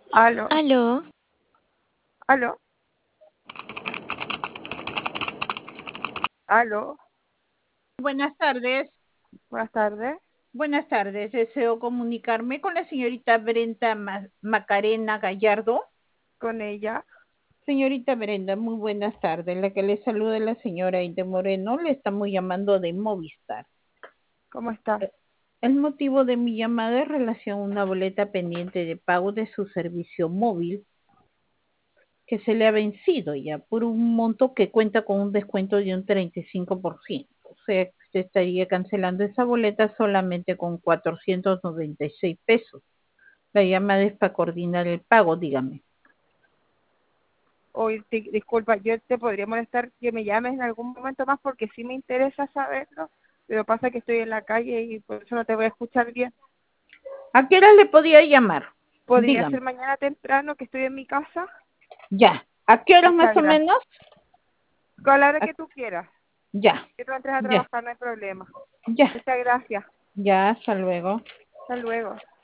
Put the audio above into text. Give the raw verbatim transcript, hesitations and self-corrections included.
Aló, Aló, aló, aló. Buenas tardes. Buenas tardes. Buenas tardes. Deseo comunicarme con la señorita Brenda Ma- Macarena Gallardo. Con ella. Señorita Brenda, muy buenas tardes. La que le saluda es la señora Inde Moreno. Le estamos llamando de Movistar. ¿Cómo está? El motivo de mi llamada es relación a una boleta pendiente de pago de su servicio móvil que se le ha vencido ya por un monto que cuenta con un descuento de un treinta y cinco por ciento. O sea, que usted estaría cancelando esa boleta solamente con cuatrocientos noventa y seis pesos. La llamada es para coordinar el pago, dígame. Hoy, di- disculpa, yo te podría molestar que me llames en algún momento más porque sí me interesa saberlo, pero pasa que estoy en la calle y por eso no te voy a escuchar bien. ¿A qué hora le podía llamar? ¿Podría Dígame. ser mañana temprano que estoy en mi casa? Ya. ¿A qué horas más Muchas o gracias. menos? Con la hora A- que tú quieras. Ya, Que tú entres a ya, trabajar, no hay problema. ya, Muchas gracias. ya, hasta luego. Hasta luego.